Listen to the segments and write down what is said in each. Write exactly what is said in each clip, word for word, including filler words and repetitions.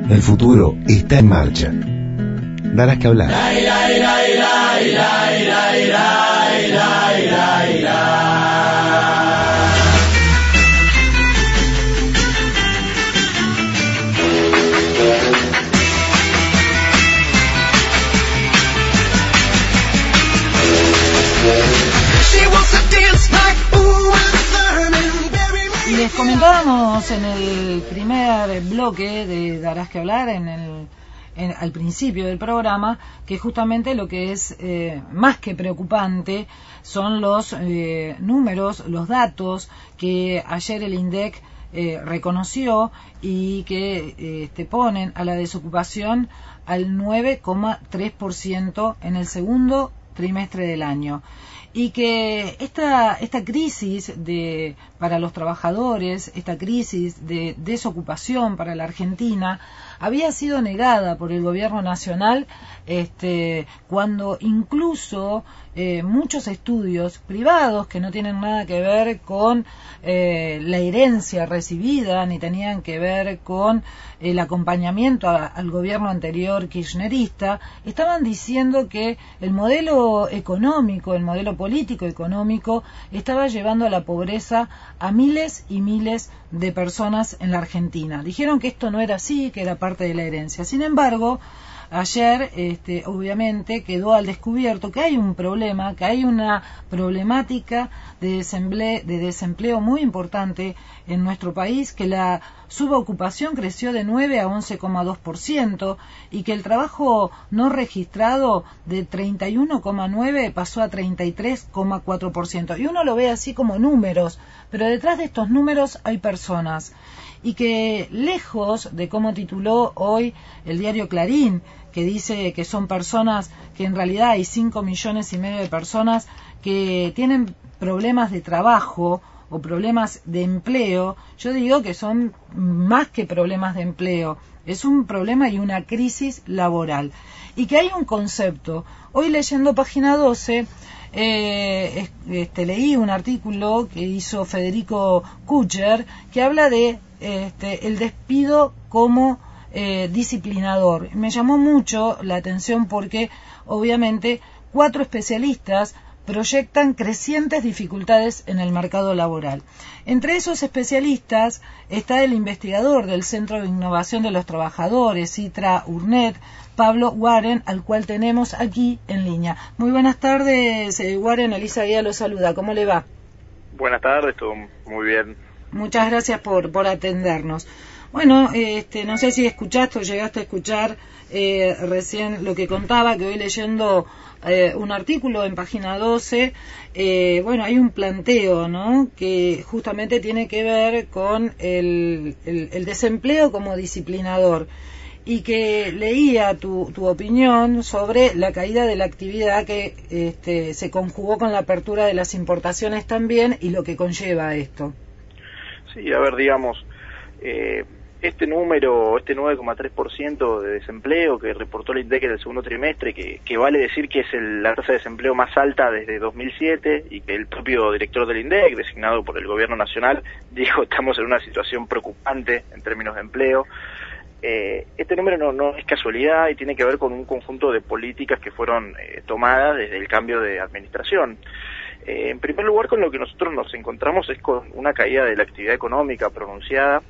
El futuro está en marcha. Darás que hablar. Les comentábamos en el primer bloque de Darás que hablar, en el, en, al principio del programa, que justamente lo que es eh, más que preocupante son los eh, números, los datos que ayer el INDEC eh, reconoció y que eh, te ponen a la desocupación al nueve coma tres por ciento en el segundo trimestre del año. Y que esta esta crisis de para los trabajadores, esta crisis de desocupación para la Argentina había sido negada por el gobierno nacional, este cuando incluso eh, muchos estudios privados que no tienen nada que ver con eh, la herencia recibida ni tenían que ver con el acompañamiento a, al gobierno anterior kirchnerista, estaban diciendo que el modelo económico, el modelo político económico estaba llevando a la pobreza a miles y miles de personas en la Argentina. Dijeron que esto no era así, que era parte de la herencia. Sin embargo, ayer este, obviamente quedó al descubierto que hay un problema, que hay una problemática de desempleo, de desempleo muy importante en nuestro país, que la subocupación creció de nueve a once coma dos por ciento y que el trabajo no registrado de treinta y uno coma nueve pasó a treinta y tres coma cuatro por ciento. Y uno lo ve así como números, pero detrás de estos números hay personas. Y que lejos de cómo tituló hoy el diario Clarín, que dice que son personas, que en realidad hay cinco millones y medio de personas que tienen problemas de trabajo o problemas de empleo, yo digo que son más que problemas de empleo, es un problema y una crisis laboral. Y que hay un concepto, hoy leyendo página doce, eh, este, leí un artículo que hizo Federico Kucher, que habla de este, el despido como eh, disciplinador. Me llamó mucho la atención porque obviamente cuatro especialistas proyectan crecientes dificultades en el mercado laboral. Entre esos especialistas está el investigador del Centro de Innovación de los Trabajadores, CITRA URNET, Pablo Warren, al cual tenemos aquí en línea. Muy buenas tardes, eh, Warren. Elisa Guía lo saluda. ¿Cómo le va? Buenas tardes, todo muy bien. Muchas gracias por, por atendernos. Bueno, este, no sé si escuchaste o llegaste a escuchar eh, recién lo que contaba, que hoy leyendo eh, un artículo en página doce, eh, bueno, hay un planteo, ¿no?, que justamente tiene que ver con el, el, el desempleo como disciplinador, y que leía tu, tu opinión sobre la caída de la actividad que este, se conjugó con la apertura de las importaciones también y lo que conlleva esto. Sí, a ver, digamos, eh, este número, este nueve coma tres por ciento de desempleo que reportó el INDEC en el segundo trimestre, que, que vale decir que es el, la tasa de desempleo más alta desde dos mil siete, y que el propio director del INDEC, designado por el gobierno nacional, dijo: estamos en una situación preocupante en términos de empleo. Eh, este número no, no es casualidad y tiene que ver con un conjunto de políticas que fueron eh, tomadas desde el cambio de administración. Eh, en primer lugar, con lo que nosotros nos encontramos es con una caída de la actividad económica pronunciada.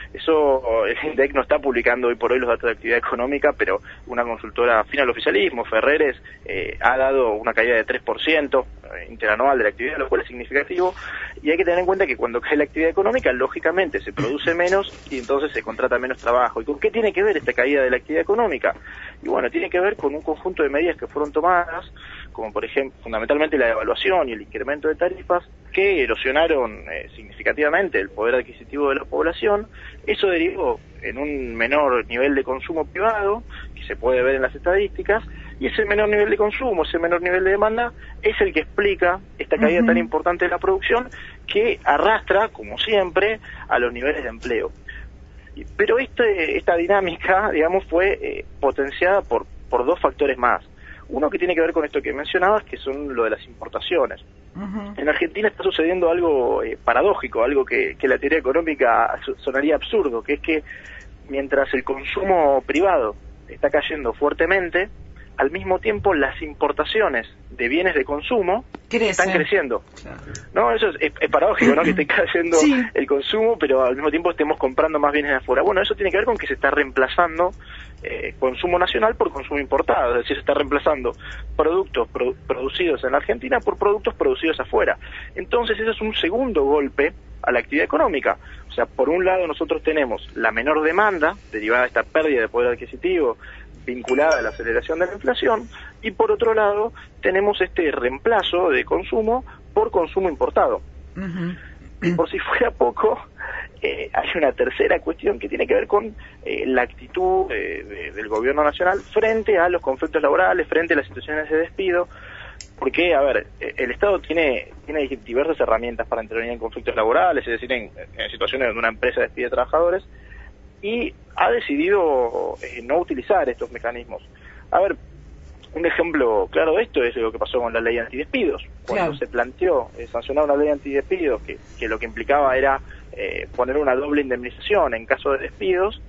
Eso, el INDEC no está publicando hoy por hoy los datos de actividad económica, pero una consultora afín al oficialismo, Ferreres, eh, ha dado una caída de tres por ciento eh, interanual de la actividad, lo cual es significativo, y hay que tener en cuenta que cuando cae la actividad económica, lógicamente se produce menos y entonces se contrata menos trabajo. ¿Y con qué tiene que ver esta caída de la actividad económica? Y bueno, tiene que ver con un conjunto de medidas que fueron tomadas, como por ejemplo, fundamentalmente la devaluación y el incremento de tarifas, que erosionaron eh, significativamente el poder adquisitivo de la población. Eso derivó en un menor nivel de consumo privado, que se puede ver en las estadísticas, y ese menor nivel de consumo, ese menor nivel de demanda, es el que explica esta caída uh-huh. tan importante de la producción, que arrastra, como siempre, a los niveles de empleo. Pero este, esta dinámica, digamos, fue eh, potenciada por, por dos factores más. Uno que tiene que ver con esto que mencionabas, que son lo de las importaciones. Uh-huh. En Argentina está sucediendo algo eh, paradójico, algo que, que la teoría económica sonaría absurdo, que es que mientras el consumo privado está cayendo fuertemente, al mismo tiempo las importaciones de bienes de consumo Crece. están creciendo. Claro. No, eso es, es, es paradójico, ¿no? Que esté cayendo sí. el consumo, pero al mismo tiempo estemos comprando más bienes de afuera. Bueno, eso tiene que ver con que se está reemplazando eh, consumo nacional por consumo importado, es decir, se está reemplazando productos pro, producidos en la Argentina por productos producidos afuera. Entonces, eso es un segundo golpe a la actividad económica. O sea, por un lado nosotros tenemos la menor demanda derivada de esta pérdida de poder adquisitivo vinculada a la aceleración de la inflación, y por otro lado tenemos este reemplazo de consumo por consumo importado. Uh-huh. Y por si fuera poco, eh, hay una tercera cuestión que tiene que ver con eh, la actitud eh, de, del gobierno nacional frente a los conflictos laborales, frente a las situaciones de despido, porque, a ver, el Estado tiene tiene diversas herramientas para intervenir en conflictos laborales, es decir, en, en situaciones donde una empresa despide trabajadores, y ha decidido eh, no utilizar estos mecanismos. A ver, un ejemplo claro de esto es lo que pasó con la ley antidespidos. Cuando claro. se planteó eh, sancionar una ley antidespidos que, que lo que implicaba era eh, poner una doble indemnización en caso de despidos,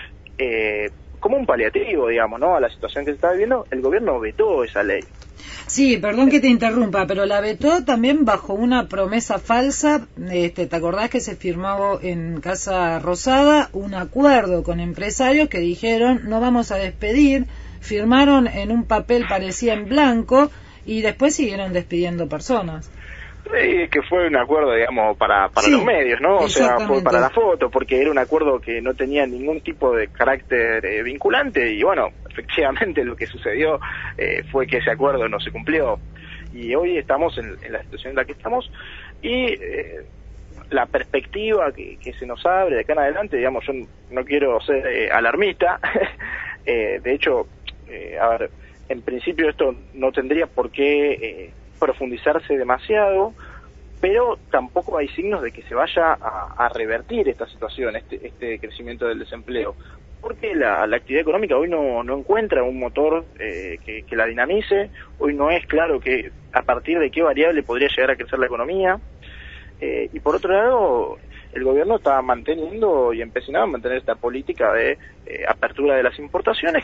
eh, como un paliativo, digamos, ¿no?, a la situación que se está viviendo, el gobierno vetó esa ley. Sí, perdón que te interrumpa, pero la vetó también bajo una promesa falsa. Este, ¿te acordás que se firmó en Casa Rosada un acuerdo con empresarios que dijeron no vamos a despedir? Firmaron en un papel parecía en blanco y después siguieron despidiendo personas. Sí, que fue un acuerdo, digamos, para, para sí, los medios, ¿no? O sea, fue para la foto, porque era un acuerdo que no tenía ningún tipo de carácter eh, vinculante, y bueno, efectivamente lo que sucedió eh, fue que ese acuerdo no se cumplió. Y hoy estamos en, en la situación en la que estamos, y eh, la perspectiva que, que se nos abre de acá en adelante, digamos, yo no quiero ser eh, alarmista, eh, de hecho, eh, a ver, en principio esto no tendría por qué Eh, profundizarse demasiado, pero tampoco hay signos de que se vaya a, a revertir esta situación, este, este crecimiento del desempleo, porque la, la actividad económica hoy no, no encuentra un motor eh, que, que la dinamice. Hoy no es claro que a partir de qué variable podría llegar a crecer la economía, eh, y por otro lado el gobierno está manteniendo y empecinado en mantener esta política de eh, apertura de las importaciones.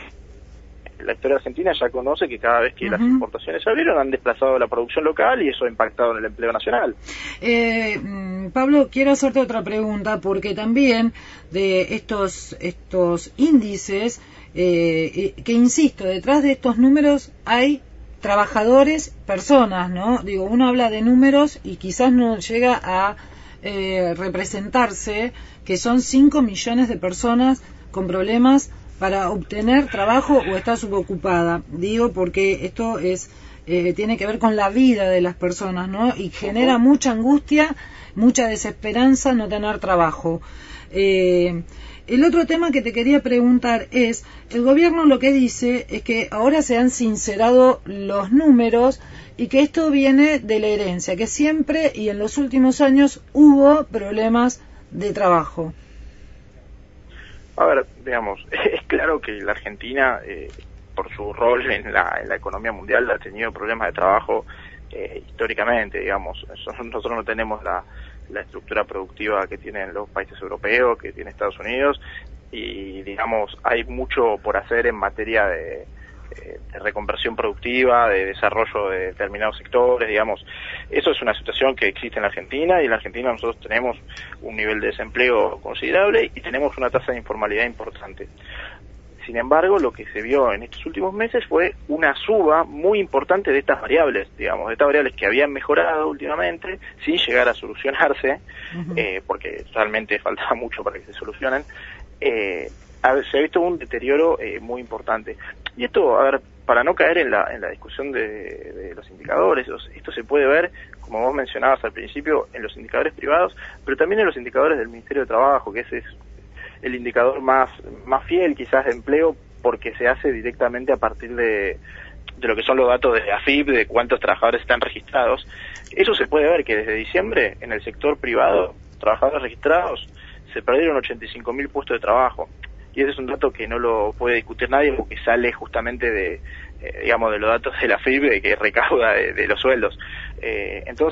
La historia argentina ya conoce que cada vez que uh-huh. las importaciones se abrieron han desplazado la producción local y eso ha impactado en el empleo nacional. Eh, Pablo, quiero hacerte otra pregunta, porque también de estos estos índices, eh, que insisto, detrás de estos números hay trabajadores, personas, ¿no? Digo, uno habla de números y quizás no llega a eh, representarse que son cinco millones de personas con problemas para obtener trabajo o estar subocupada. Digo porque esto es eh, tiene que ver con la vida de las personas, ¿no? Y genera mucha angustia, mucha desesperanza no tener trabajo. Eh, el otro tema que te quería preguntar es, el gobierno lo que dice es que ahora se han sincerado los números y que esto viene de la herencia, que siempre y en los últimos años hubo problemas de trabajo. A ver, digamos, es claro que la Argentina, eh, por su rol en la, en la economía mundial, ha tenido problemas de trabajo eh, históricamente, digamos. Nosotros no tenemos la, la estructura productiva que tienen los países europeos, que tiene Estados Unidos, y, digamos, hay mucho por hacer en materia de, de reconversión productiva, de desarrollo de determinados sectores, digamos. Eso es una situación que existe en la Argentina, y en la Argentina nosotros tenemos un nivel de desempleo considerable y tenemos una tasa de informalidad importante. Sin embargo, lo que se vio en estos últimos meses fue una suba muy importante de estas variables, digamos, de estas variables que habían mejorado últimamente, sin llegar a solucionarse, uh-huh. eh, porque realmente faltaba mucho para que se solucionen. Eh, A ver, se ha visto un deterioro eh, muy importante. Y esto, a ver, para no caer en la en la discusión de, de los indicadores, esto se puede ver, como vos mencionabas al principio, en los indicadores privados, pero también en los indicadores del Ministerio de Trabajo, que ese es el indicador más más fiel quizás de empleo, porque se hace directamente a partir de, de lo que son los datos de A F I P, de cuántos trabajadores están registrados. Eso se puede ver que desde diciembre, en el sector privado, trabajadores registrados, se perdieron ochenta y cinco mil puestos de trabajo. Y ese es un dato que no lo puede discutir nadie, porque sale justamente de, eh, digamos, de los datos de la F I P, que recauda de, de los sueldos. Eh, entonces,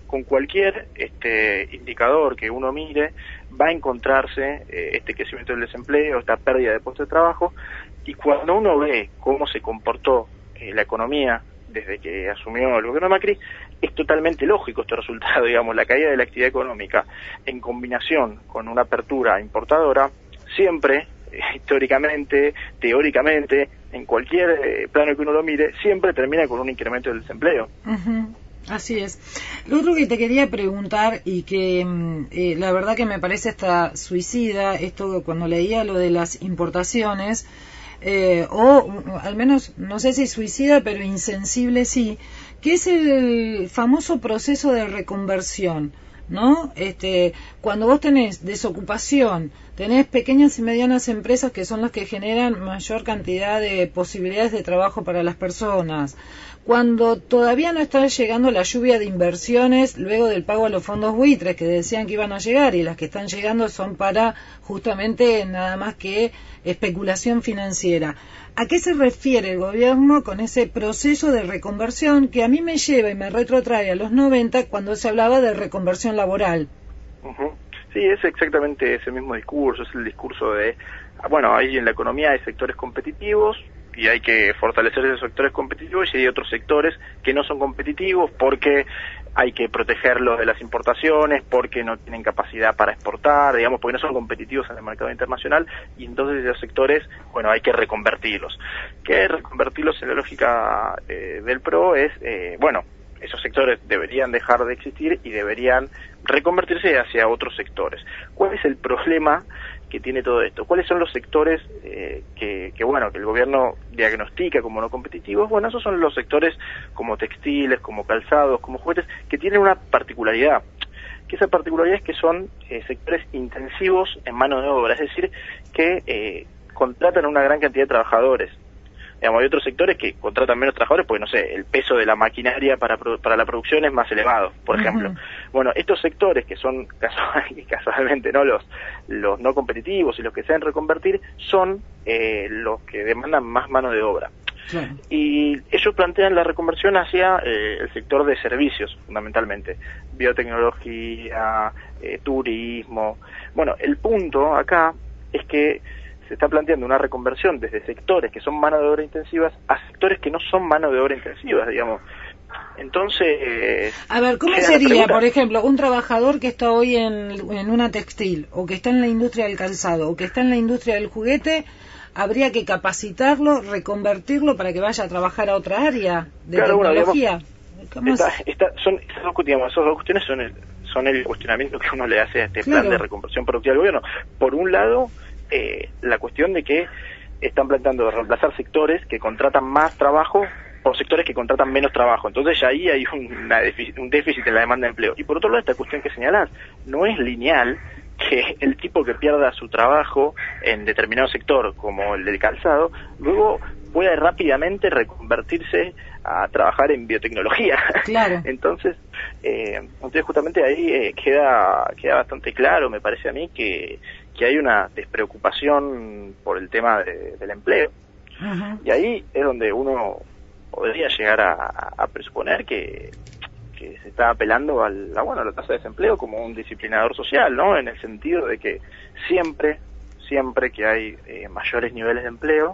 con cualquier este indicador que uno mire, va a encontrarse eh, este crecimiento del desempleo, esta pérdida de puestos de trabajo, y cuando uno ve cómo se comportó eh, la economía desde que asumió el gobierno de Macri, es totalmente lógico este resultado, digamos, la caída de la actividad económica en combinación con una apertura importadora, siempre, eh, históricamente, teóricamente, en cualquier eh, plano que uno lo mire, siempre termina con un incremento del desempleo. Uh-huh. Así es. Lo otro que te quería preguntar y que eh, la verdad que me parece hasta suicida, esto cuando leía lo de las importaciones, eh, o al menos, no sé si suicida, pero insensible sí, que es el famoso proceso de reconversión, ¿no? Este, cuando vos tenés desocupación, tenés pequeñas y medianas empresas que son las que generan mayor cantidad de posibilidades de trabajo para las personas, cuando todavía no está llegando la lluvia de inversiones luego del pago a los fondos buitres que decían que iban a llegar, y las que están llegando son para justamente nada más que especulación financiera. ¿A qué se refiere el gobierno con ese proceso de reconversión que a mí me lleva y me retrotrae a los noventa cuando se hablaba de reconversión laboral? Uh-huh. Sí, es exactamente ese mismo discurso, es el discurso de, bueno, ahí en la economía hay sectores competitivos y hay que fortalecer esos sectores competitivos, y hay otros sectores que no son competitivos porque hay que protegerlos de las importaciones, porque no tienen capacidad para exportar, digamos, porque no son competitivos en el mercado internacional, y entonces esos sectores, bueno, hay que reconvertirlos. ¿Qué reconvertirlos en la lógica eh, del P R O? Es, eh, bueno, esos sectores deberían dejar de existir y deberían reconvertirse hacia otros sectores. ¿Cuál es el problema que tiene todo esto? ¿Cuáles son los sectores eh, que, que, bueno, que el gobierno diagnostica como no competitivos? Bueno, esos son los sectores como textiles, como calzados, como juguetes, que tienen una particularidad, que esa particularidad es que son eh, sectores intensivos en mano de obra, es decir, que eh, contratan una gran cantidad de trabajadores. Digamos, hay otros sectores que contratan menos trabajadores porque, no sé, el peso de la maquinaria para para la producción es más elevado, por uh-huh. ejemplo. Bueno, estos sectores que son casual, casualmente no los los no competitivos y los que se deben reconvertir son eh, los que demandan más mano de obra. Sí. Y ellos plantean la reconversión hacia eh, el sector de servicios, fundamentalmente, biotecnología, eh, turismo. Bueno, el punto acá es que se está planteando una reconversión desde sectores que son mano de obra intensivas a sectores que no son mano de obra intensivas, digamos. Entonces... A ver, ¿cómo sería, por ejemplo, un trabajador que está hoy en, en una textil, o que está en la industria del calzado, o que está en la industria del juguete? ¿Habría que capacitarlo, reconvertirlo para que vaya a trabajar a otra área de claro, tecnología? Bueno, digamos, está, está, son, esas dos, digamos, esas dos cuestiones son el, son el cuestionamiento que uno le hace a este claro. plan de reconversión productiva del gobierno. Por un lado... Eh, la cuestión de que están planteando reemplazar sectores que contratan más trabajo por sectores que contratan menos trabajo. Entonces ya ahí hay una déficit, un déficit en la demanda de empleo. Y por otro lado, esta cuestión que señalás, no es lineal que el tipo que pierda su trabajo en determinado sector, como el del calzado, luego pueda rápidamente reconvertirse a trabajar en biotecnología. Claro. Entonces, eh, entonces justamente ahí eh, queda queda bastante claro, me parece a mí, que que hay una despreocupación por el tema de, del empleo. Uh-huh. Y ahí es donde uno podría llegar a, a presuponer que, que se está apelando al, a, bueno, a la tasa de desempleo como un disciplinador social, ¿no? En el sentido de que siempre, siempre que hay eh, mayores niveles de empleo,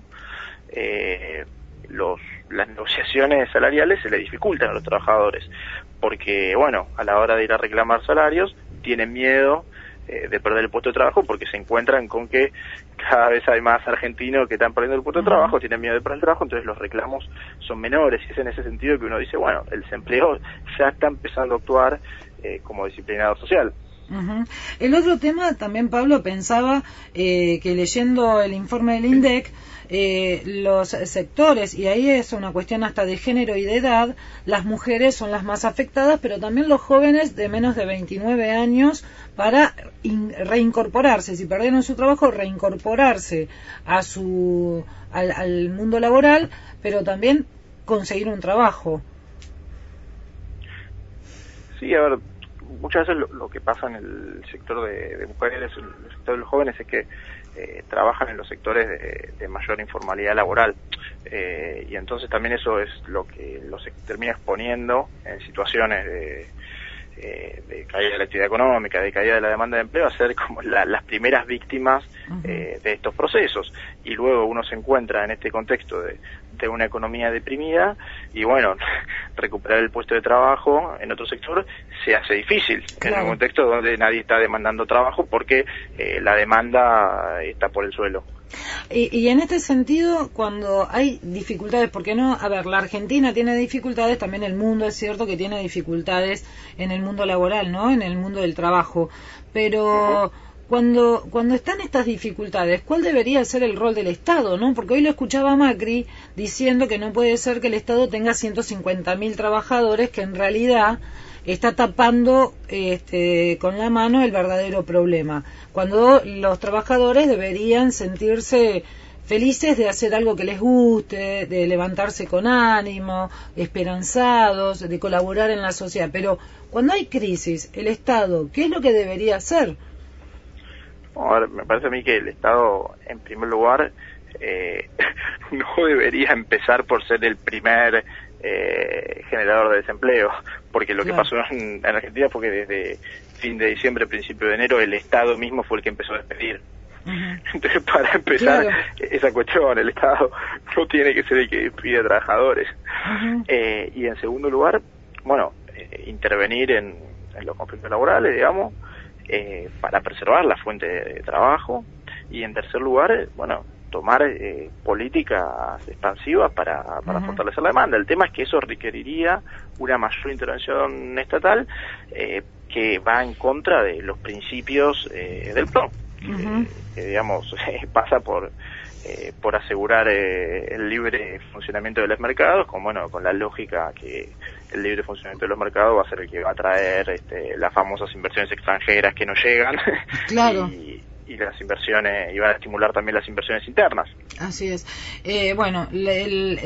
eh, los las negociaciones salariales se le dificultan a los trabajadores, porque, bueno, a la hora de ir a reclamar salarios, tienen miedo eh, de perder el puesto de trabajo porque se encuentran con que cada vez hay más argentinos que están perdiendo el puesto de trabajo, tienen miedo de perder el trabajo, entonces los reclamos son menores, y es en ese sentido que uno dice, bueno, el desempleo ya está empezando a actuar eh, como disciplinador social. Uh-huh. El otro tema también, Pablo, pensaba eh, que leyendo el informe del INDEC, eh, los sectores, y ahí es una cuestión hasta de género y de edad, las mujeres son las más afectadas, pero también los jóvenes de menos de veintinueve años, para in- reincorporarse, si perdieron su trabajo, reincorporarse a su al, al mundo laboral, pero también conseguir un trabajo. Sí, a ver, muchas veces lo, lo que pasa en el sector de, de mujeres, en el sector de los jóvenes, es que eh, trabajan en los sectores de, de mayor informalidad laboral, eh, y entonces también eso es lo que los termina exponiendo en situaciones de, eh, de caída de la actividad económica, de caída de la demanda de empleo, a ser como la, las primeras víctimas eh, de estos procesos. Y luego uno se encuentra en este contexto de, de una economía deprimida y bueno, recuperar el puesto de trabajo en otro sector se hace difícil, claro, en un contexto donde nadie está demandando trabajo porque eh, la demanda está por el suelo. Y, y en este sentido, cuando hay dificultades, porque no, a ver, la Argentina tiene dificultades, también el mundo es cierto que tiene dificultades en el mundo laboral, ¿no? En el mundo del trabajo, pero uh-huh. cuando cuando están estas dificultades, ¿cuál debería ser el rol del Estado, no? Porque hoy lo escuchaba a Macri diciendo que no puede ser que el Estado tenga ciento cincuenta mil trabajadores, que en realidad está tapando este, con la mano el verdadero problema, cuando los trabajadores deberían sentirse felices de hacer algo que les guste, de levantarse con ánimo, esperanzados, de colaborar en la sociedad. Pero cuando hay crisis, el Estado, ¿qué es lo que debería hacer? A ver, me parece a mí que el Estado, en primer lugar, eh, no debería empezar por ser el primer eh, generador de desempleo, porque lo claro. que pasó en, en Argentina fue que desde fin de diciembre, principio de enero, el Estado mismo fue el que empezó a despedir. Uh-huh. Entonces, para empezar claro. esa cuestión, el Estado no tiene que ser el que despide a trabajadores. Uh-huh. Eh, y en segundo lugar, bueno, eh, intervenir en, en los conflictos laborales, digamos, eh, para preservar la fuente de, de trabajo. Y en tercer lugar, eh, bueno, tomar eh, políticas expansivas para, para uh-huh. fortalecer la demanda. El tema es que eso requeriría una mayor intervención estatal eh, que va en contra de los principios eh, del P R O, que, uh-huh. que digamos eh, pasa por eh, por asegurar eh, el libre funcionamiento de los mercados, con bueno con la lógica que el libre funcionamiento de los mercados va a ser el que va a traer este, las famosas inversiones extranjeras que no llegan. Claro. y, y las inversiones, y van a estimular también las inversiones internas. Así es. Eh, bueno, el,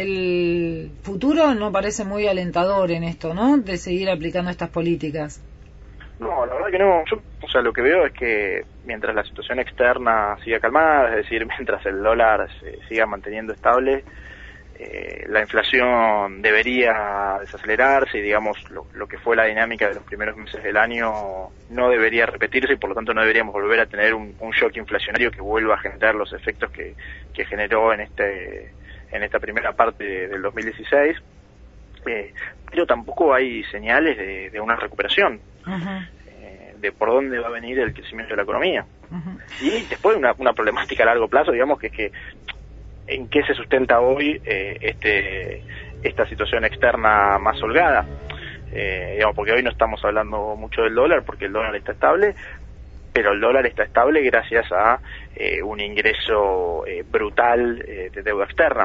el futuro no parece muy alentador en esto, ¿no? De seguir aplicando estas políticas. No, la verdad que no. Yo, o sea, lo que veo es que mientras la situación externa siga calmada, es decir, mientras el dólar se siga manteniendo estable, eh, la inflación debería desacelerarse y, digamos, lo, lo que fue la dinámica de los primeros meses del año no debería repetirse y, por lo tanto, no deberíamos volver a tener un, un shock inflacionario que vuelva a generar los efectos que, que generó en este en esta primera parte de, del dos mil dieciséis. Eh, pero tampoco hay señales de, de una recuperación. Uh-huh. eh, de por dónde va a venir el crecimiento de la economía. Uh-huh. Y después una, una problemática a largo plazo, digamos, que es que en qué se sustenta hoy eh, este esta situación externa más holgada. Eh, digamos, porque hoy no estamos hablando mucho del dólar, porque el dólar está estable, pero el dólar está estable gracias a eh, un ingreso eh, brutal eh, de deuda externa.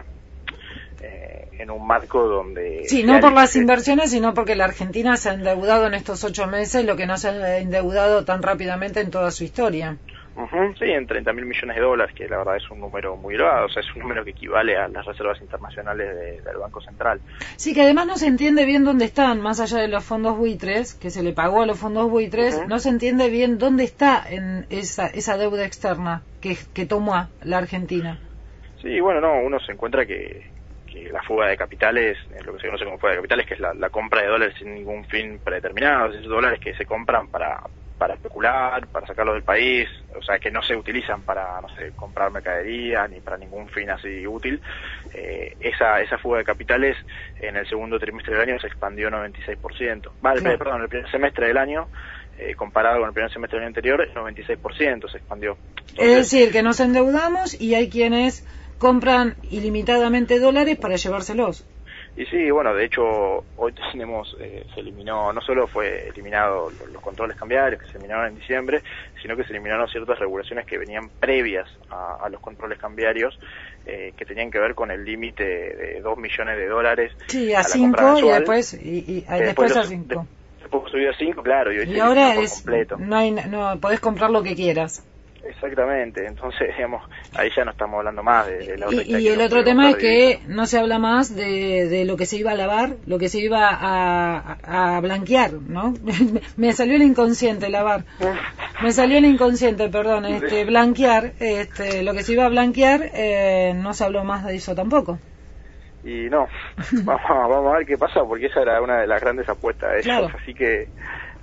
En un marco donde... Sí, no por las inversiones, sino porque la Argentina se ha endeudado en estos ocho meses lo que no se ha endeudado tan rápidamente en toda su historia. Uh-huh, sí, en treinta mil millones de dólares, que la verdad es un número muy elevado, o sea, es un número que equivale a las reservas internacionales de, del Banco Central. Sí, que además no se entiende bien dónde están, más allá de los fondos buitres, que se le pagó a los fondos buitres, uh-huh. no se entiende bien dónde está en esa esa deuda externa que, que tomó la Argentina. Sí, bueno, no, uno se encuentra que... que la fuga de capitales, lo que se conoce como fuga de capitales, que es la, la compra de dólares sin ningún fin predeterminado, esos dólares que se compran para para especular, para sacarlos del país, o sea, que no se utilizan para, no sé, comprar mercadería, ni para ningún fin así útil. Eh, esa esa fuga de capitales en el segundo trimestre del año se expandió noventa y seis por ciento. Vale, claro. Perdón, el primer semestre del año, eh, comparado con el primer semestre del año anterior, noventa y seis por ciento se expandió. Entonces, es decir, que nos endeudamos y hay quienes compran ilimitadamente dólares para llevárselos. Y sí, bueno, de hecho, hoy tenemos, eh, se eliminó, no solo fue eliminado los, los controles cambiarios que se eliminaron en diciembre, sino que se eliminaron ciertas regulaciones que venían previas a, a los controles cambiarios, eh, que tenían que ver con el límite de dos millones de dólares. Sí, a cinco y después, y, y, después, después a cinco. Después subió a cinco, claro, y, hoy y ahora es, completo. no hay, no, podés comprar lo que quieras. Exactamente, entonces, digamos, ahí ya no estamos hablando más de, de la otra. Y, y el otro tema es que no se habla más de, de lo que se iba a lavar, lo que se iba a, a, a blanquear, ¿no? Me salió el inconsciente, lavar. Me salió el inconsciente, perdón, este, blanquear, este, lo que se iba a blanquear, eh, no se habló más de eso tampoco. Y no, vamos, vamos a ver qué pasa, porque esa era una de las grandes apuestas de ellos, claro. Así que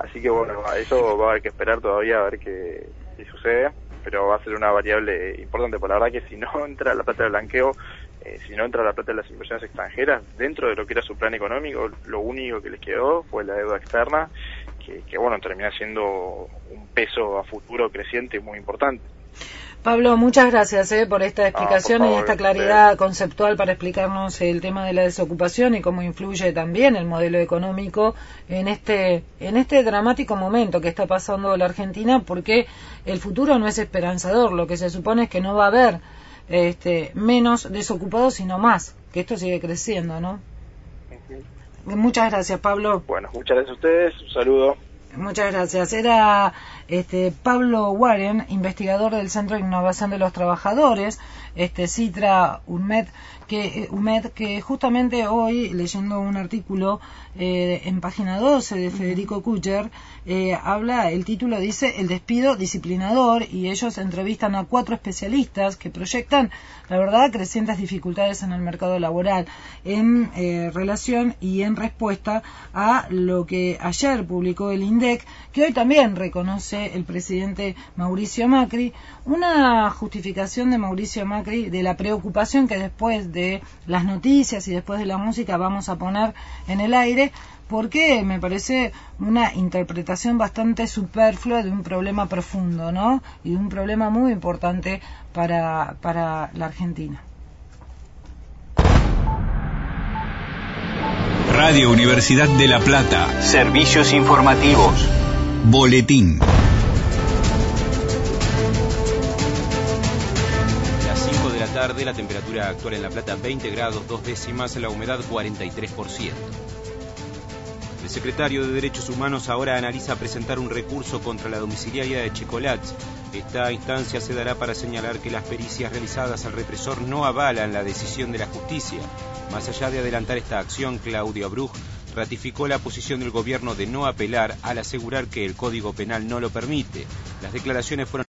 Así que bueno, eso va a haber que esperar todavía a ver qué, qué sucede, pero va a ser una variable importante, por la verdad que si no entra la plata del blanqueo, eh, si no entra la plata de las inversiones extranjeras, dentro de lo que era su plan económico, lo único que les quedó fue la deuda externa, que, que bueno, termina siendo un peso a futuro creciente muy importante. Pablo, muchas gracias eh, por esta explicación ah, por favor, y esta claridad conceptual para explicarnos el tema de la desocupación y cómo influye también el modelo económico en este en este dramático momento que está pasando la Argentina, porque el futuro no es esperanzador. Lo que se supone es que no va a haber este, menos desocupados, sino más, que esto sigue creciendo, ¿no? Uh-huh. Muchas gracias, Pablo. Bueno, muchas gracias a ustedes, un saludo. Muchas gracias. Era este Pablo Warren, investigador del Centro de Innovación de los Trabajadores, este Citra UNMED, que UMED, que justamente hoy, leyendo un artículo eh, en página doce de Federico Kucher, eh, habla, el título dice El despido disciplinador, y ellos entrevistan a cuatro especialistas que proyectan, la verdad, crecientes dificultades en el mercado laboral en eh, relación y en respuesta a lo que ayer publicó el INDEC, que hoy también reconoce el presidente Mauricio Macri, una justificación de Mauricio Macri de la preocupación que después de las noticias y después de la música vamos a poner en el aire, porque me parece una interpretación bastante superflua de un problema profundo, ¿no? Y de un problema muy importante para, para la Argentina. Radio Universidad de La Plata. Servicios informativos. Boletín. Tarde, la temperatura actual en La Plata veinte grados, dos décimas, la humedad cuarenta y tres por ciento. El secretario de Derechos Humanos ahora analiza presentar un recurso contra la domiciliaria de Chicolats. Esta instancia se dará para señalar que las pericias realizadas al represor no avalan la decisión de la justicia. Más allá de adelantar esta acción, Claudia Bruch ratificó la posición del gobierno de no apelar al asegurar que el Código Penal no lo permite. Las declaraciones fueron